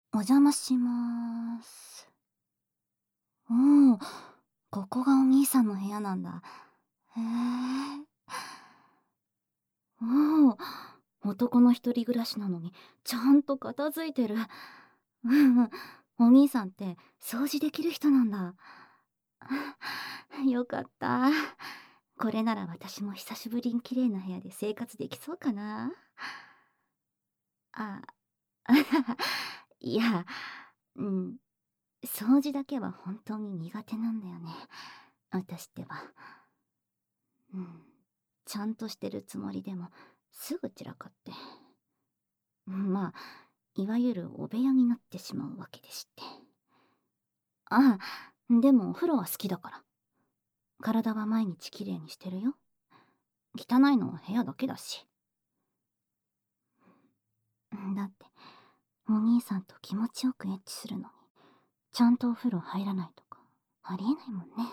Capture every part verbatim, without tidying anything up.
お邪魔しまーす。おお、ここがお兄さんの部屋なんだ。へえ。おお、男の一人暮らしなのに、ちゃんと片付いてる。うんうん。お兄さんって掃除できる人なんだ。よかった。これなら私も久しぶりに綺麗な部屋で生活できそうかな。あ、いや、うん、掃除だけは本当に苦手なんだよね。私ってば。うん。ちゃんとしてるつもりでも、すぐ散らかって。まあ、いわゆるお部屋になってしまうわけでして。ああ、でもお風呂は好きだから。体は毎日きれいにしてるよ。汚いのは部屋だけだし。だって、お兄さんと気持ちよくエッチするのに、ちゃんとお風呂入らないとか、ありえないもんね。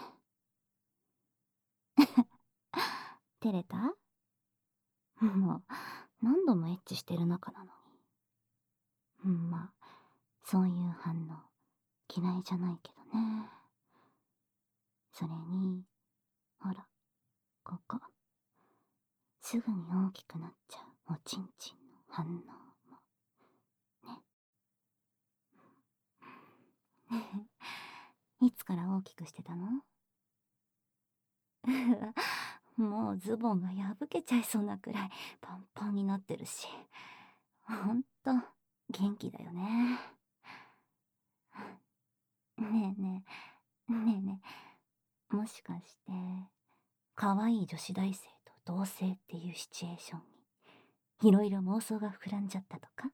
照れた？もう、何度もエッチしてる仲なのに。うん、まあ、そういう反応、嫌いじゃないけどね。それに、ほら、ここ。すぐに大きくなっちゃうおちんちんの反応も。ね。いつから大きくしてたの？もうズボンが破けちゃいそうなくらいパンパンになってるし。ほんと、元気だよね。ねえねえ、ねえねえ、もしかして、可愛い女子大生と同棲っていうシチュエーションに、いろいろ妄想が膨らんじゃったとか？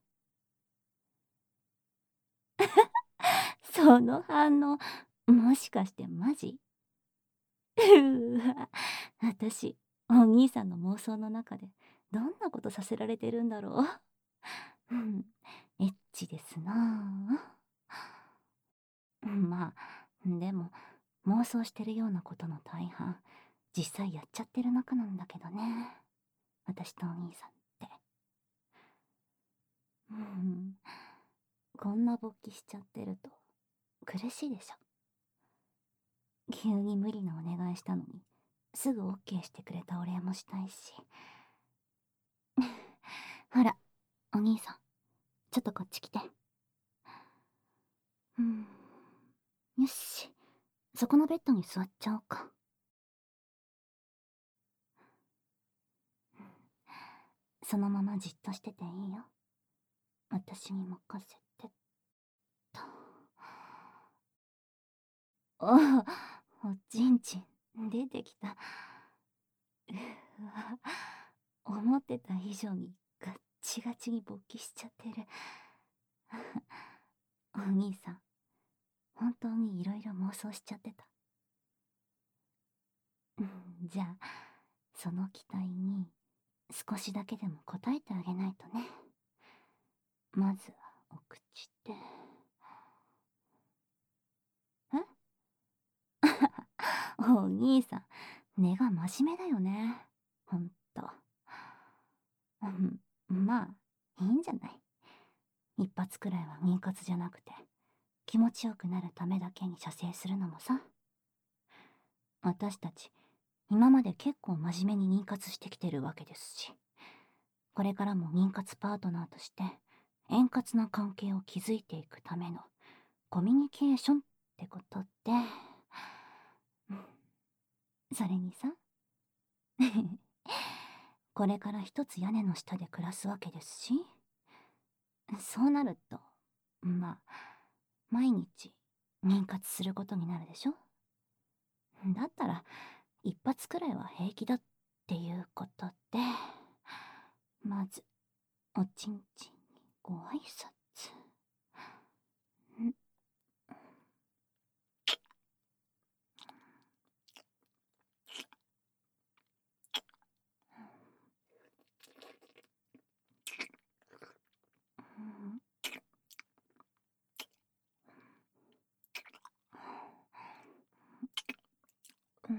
その反応、もしかしてマジ？うわ、私、お兄さんの妄想の中で、どんなことさせられてるんだろう。うん、エッチですなあ。うん、まあ、でも、妄想してるようなことの大半、実際やっちゃってる仲なんだけどね。私とお兄さんって。うん、こんな勃起しちゃってると、苦しいでしょ。急に無理なお願いしたのに、すぐオッケーしてくれたお礼もしたいし。ほら、お兄さん、ちょっとこっち来て。うん。よし。そこのベッドに座っちゃおうか。そのままじっとしてていいよ。私に任せてっと。おお、おちんちん、出てきた。うわ、思ってた以上にガッチガチに勃起しちゃってる。お兄さん、本当にいろいろ妄想しちゃってた。うん、じゃあ、その期待に少しだけでも応えてあげないとね。まずはお口で。えお兄さん、根が真面目だよね。ほんと。うん、まあ、いいんじゃない。一発くらいは妊活じゃなくて、気持ちよくなるためだけに射精するのもさ。私たち、今まで結構真面目に妊活してきてるわけですし、これからも妊活パートナーとして、円滑な関係を築いていくためのコミュニケーションってことで、うん、それにさ、これから一つ屋根の下で暮らすわけですし、そうなると、まあ、毎日妊活することになるでしょ。だったら、一発くらいは平気だっていうことで、まず、おちんちんにご挨拶。んうん、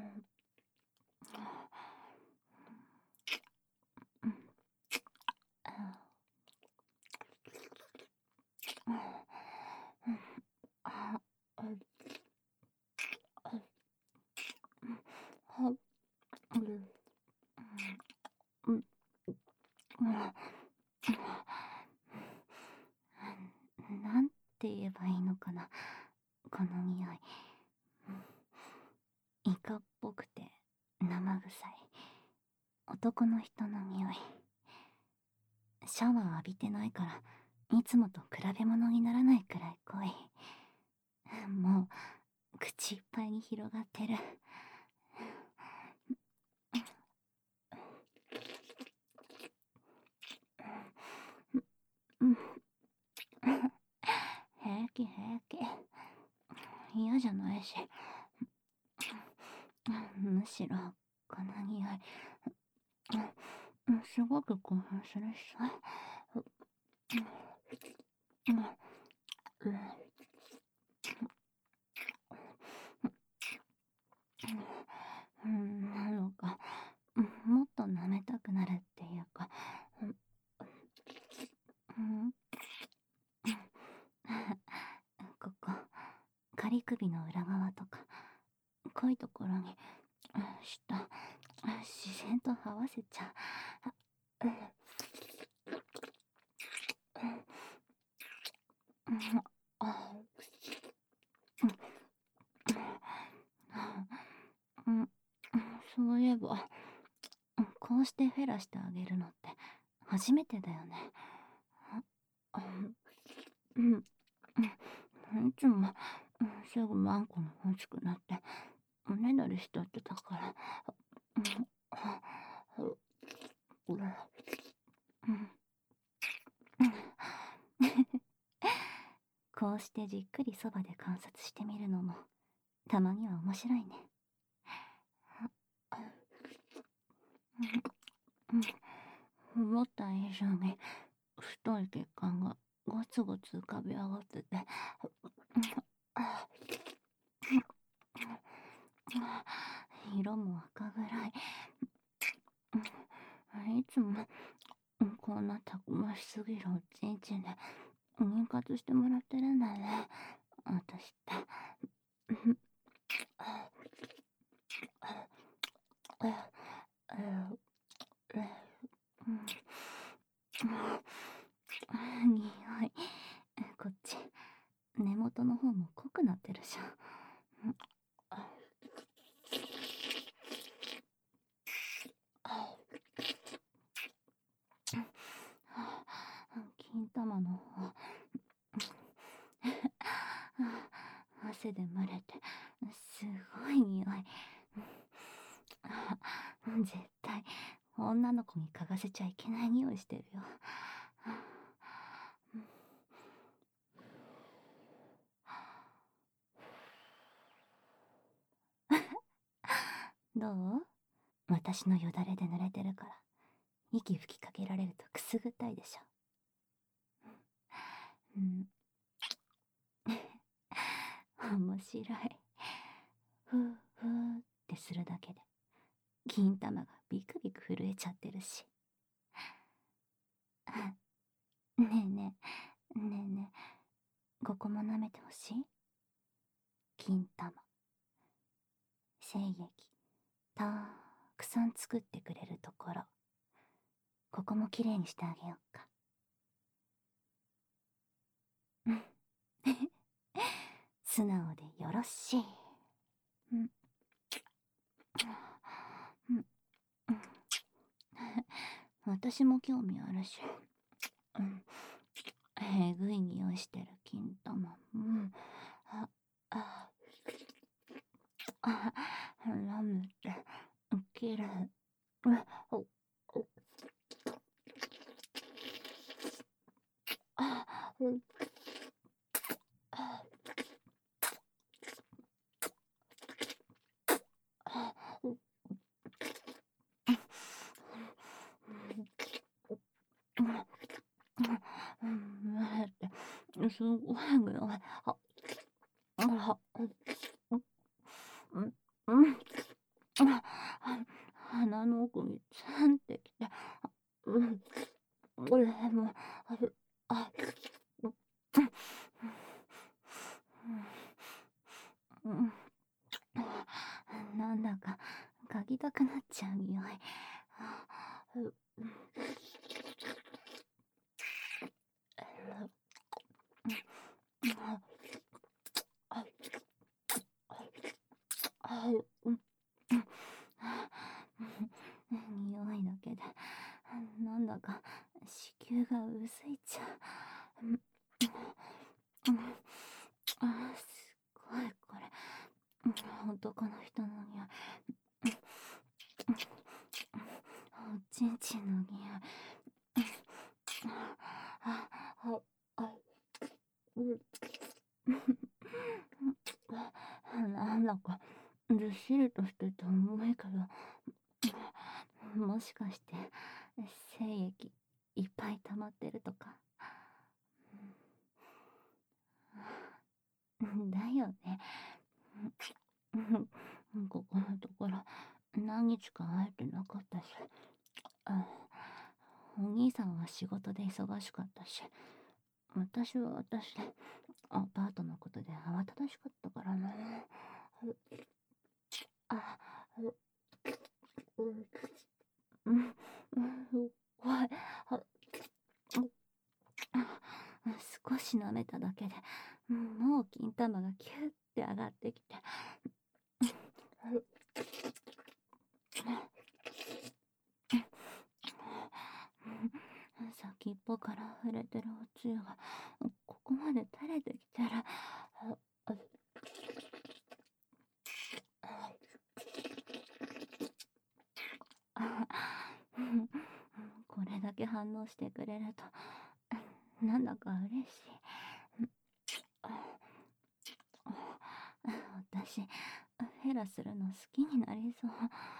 て言えばいいのかな、この匂い。イカっぽくて生臭い男の人の匂い。シャワー浴びてないからいつもと比べ物にならないくらい濃い。もう口いっぱいに広がってる。平気平気、嫌じゃないし。むしろこの匂いすごく興奮するしさ。うん、なんかもっと舐めたくなるっていうか、うん、ここ仮首の裏側とか濃いところに舌自然と合わせちゃう。うん、そういえばこうしてフェラしてあげるのって初めてだよね。うん、いつもすぐマンコの欲しくなっておねだりしちゃってたから。こうしてじっくりそばで観察してみるのもたまには面白いね。思った以上に太い血管がゴツゴツ浮かび上がってて、色も赤暗い。いつもこんなたくましすぎるおちんちんで妊活してもらってるんだね、私って。匂い、こっち根元の方も濃くなってるじゃん。金玉の方汗で蒸れてすごい匂い。絶対女の子に嗅がせちゃいけない匂いしてるよ。どう？私のよだれで濡れてるから息吹きかけられるとくすぐったいでしょ。うん、面白い。ふーふーってするだけで金玉がビクビク震えちゃってるし。ねえねえねえねえ、ここも舐めてほしい？金玉精液たくさん作ってくれるところ、ここもきれいにしてあげようか。素直でよろしい。うん、うん、私も興味あるし、うん、えぐい匂いしてる金玉。うん、あああ、ラムってきれい。あうんすごい匂い。あ、あ、うん、うん、鼻の奥にツンってきて、うん、これも、あ、うん、なんだか嗅ぎたくなっちゃう匂い。 うん、うん、あー、すごいこれ。うん、男の人の匂い。うん、おちんちんの匂い。あ、あ、あ、うん。なんだかずっしりとしてて重いけど、もしかして精液いっぱい溜まってるとか。だよね。ここのところ何日か会えてなかったし、あ、お兄さんは仕事で忙しかったし、私は私でアパートのことで慌ただしかったからな。あ、うん、うん、うん、怖い。あ、少し舐めただけで、もう金玉がキューって上がってきて、先っぽから触れてるおつゆがここまで垂れてきたら、これだけ反応してくれるとなんだか嬉しい。私フェラするの好きになりそう。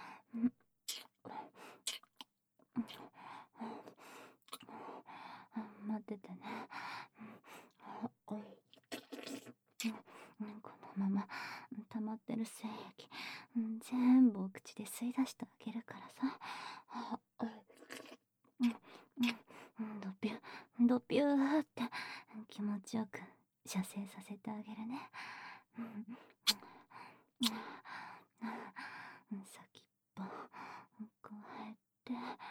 待っててね。このまま溜まってる精液全部お口で吸い出してあげるからさ。ドピュドピューって気持ちよく射精させてあげるね。先っぽこうやって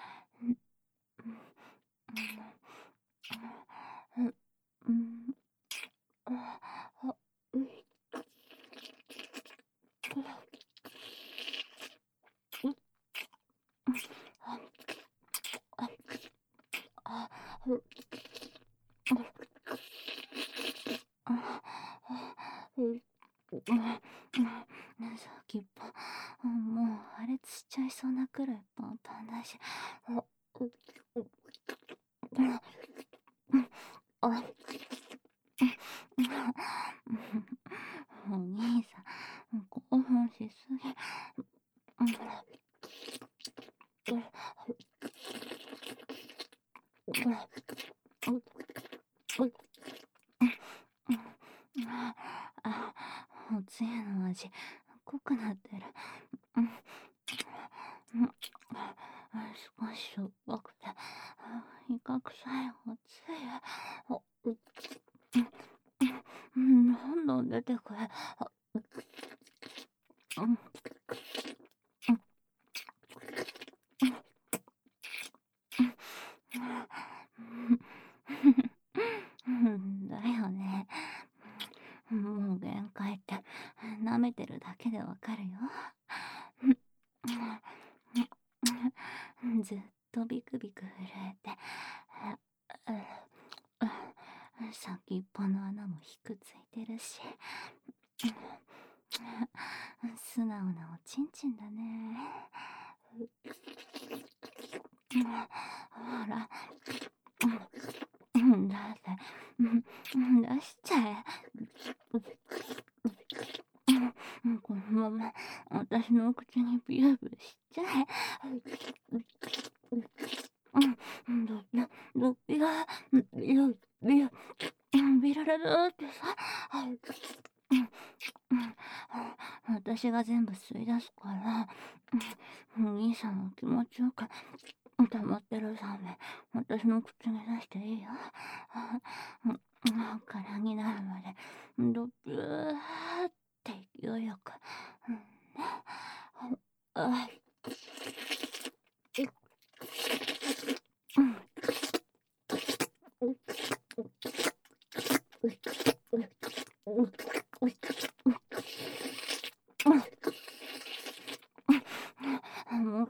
先っぽもう破裂しちゃいそうなくらいパンパンだし。お兄さん興奮しすぎ。あ、おつゆの味濃くなってる。少ししょっぱくてイカ臭いおつゆ。どんどん出てくる。だよね。もう限界って舐めてるだけでわかるよ。ずっとビクビク震えて、先っぽの穴もひくついてるし、素直なおちんちんだね。ほら、だって出しちゃえ。このまま私の口にビュービューしちゃえ。ドビドビがビュービュービラララってさ、私が全部吸い出すから、お兄さんの気持ちよく溜まってるラーメン私の口に出していいよ。空になるまでドビューって勢いよく。あ、も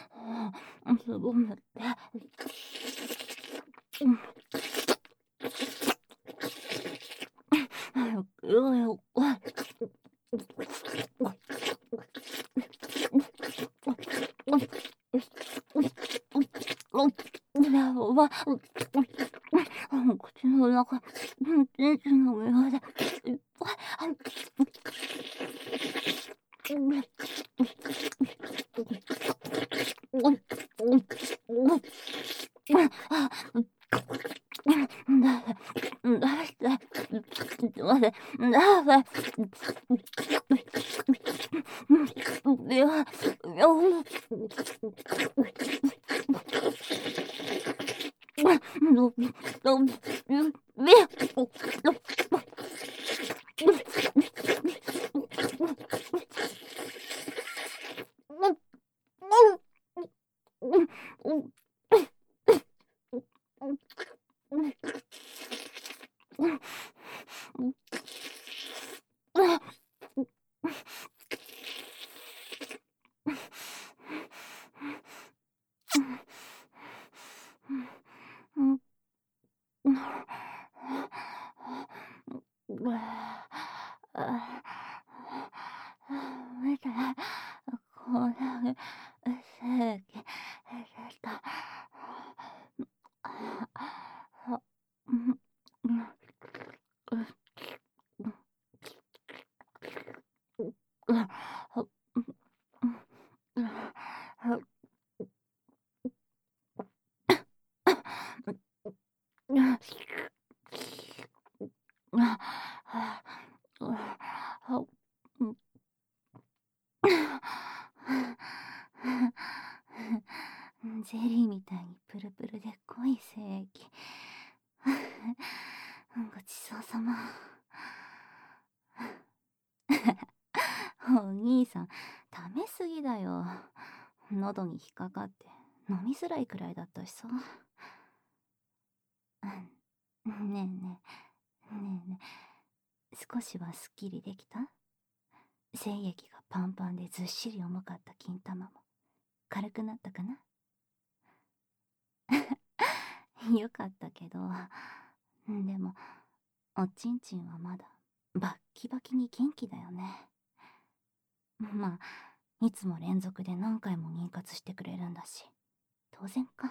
うすぼめて。 よよ、わい。やば、口の中、電気の無駄でいっぱい。だだして、ちょっと待って、だだ、いや、いや、どど見て、これ、正義した。ゼリーみたいにプルプルで濃い精液。ごちそうさま。お兄さん、食べ過ぎだよ。喉に引っかかって飲みづらいくらいだったしさ。ねえねえ、ねえねえ、少しはすっきりできた？精液がパンパンでずっしり重かった金玉も軽くなったかな？よかったけど、でもおちんちんはまだバッキバキに元気だよね。まあいつも連続で何回も妊活してくれるんだし当然か。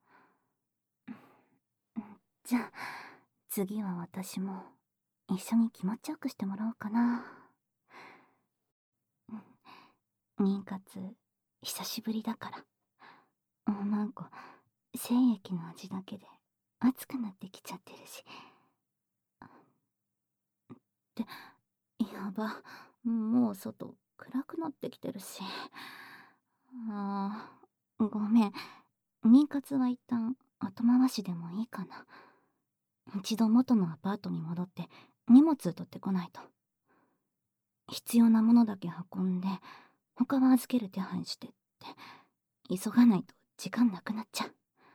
じゃあ次は私も一緒に気持ちよくしてもらおうかな。妊活久しぶりだから、なんか精液の味だけで熱くなってきちゃってるし。ってやば、もう外暗くなってきてるし。あーごめん、妊活は一旦後回しでもいいかな。一度元のアパートに戻って荷物取ってこないと。必要なものだけ運んで他は預ける手配してって急がないと時間なくなっちゃ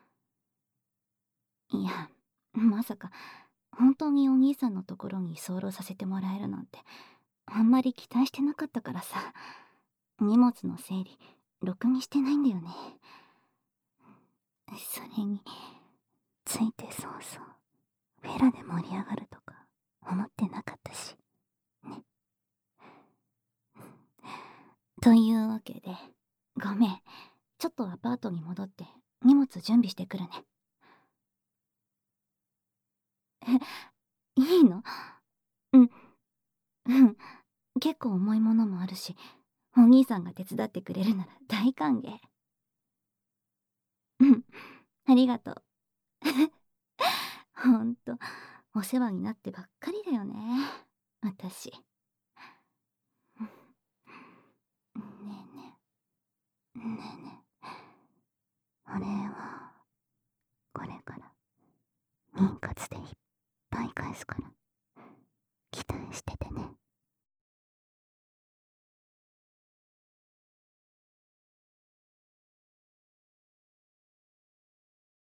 う。いや、まさか本当にお兄さんのところに居候させてもらえるなんてあんまり期待してなかったからさ。荷物の整理ろくにしてないんだよね。それについてそうそうフェラで盛り上がるとか思ってなかったしね。というわけでごめん、ちょっとアパートに戻って荷物準備してくるね。え、いいの？うんうん結構重いものもあるしお兄さんが手伝ってくれるなら大歓迎。うんありがとう。ほんとお世話になってばっかりだよね私。ねえねえねえねえ、お礼はこれから妊活でいっぱい返すから。